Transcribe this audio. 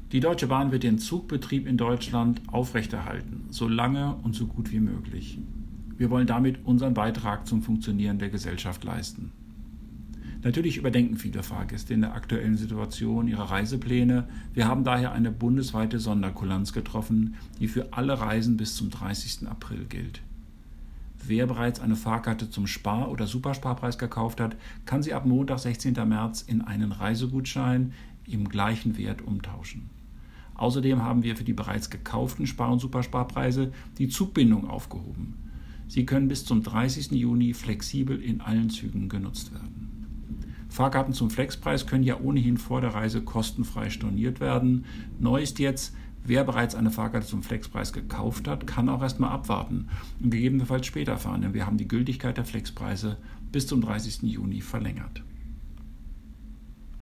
Die Deutsche Bahn wird den Zugbetrieb in Deutschland aufrechterhalten, so lange und so gut wie möglich. Wir wollen damit unseren Beitrag zum Funktionieren der Gesellschaft leisten. Natürlich überdenken viele Fahrgäste in der aktuellen Situation ihre Reisepläne. Wir haben daher eine bundesweite Sonderkulanz getroffen, die für alle Reisen bis zum 30. April gilt. Wer bereits eine Fahrkarte zum Spar- oder Supersparpreis gekauft hat, kann sie ab Montag, 16. März, in einen Reisegutschein im gleichen Wert umtauschen. Außerdem haben wir für die bereits gekauften Spar- und Supersparpreise die Zugbindung aufgehoben. Sie können bis zum 30. Juni flexibel in allen Zügen genutzt werden. Fahrkarten zum Flexpreis können ja ohnehin vor der Reise kostenfrei storniert werden. Neu ist jetzt, wer bereits eine Fahrkarte zum Flexpreis gekauft hat, kann auch erstmal abwarten und gegebenenfalls später fahren, denn wir haben die Gültigkeit der Flexpreise bis zum 30. Juni verlängert.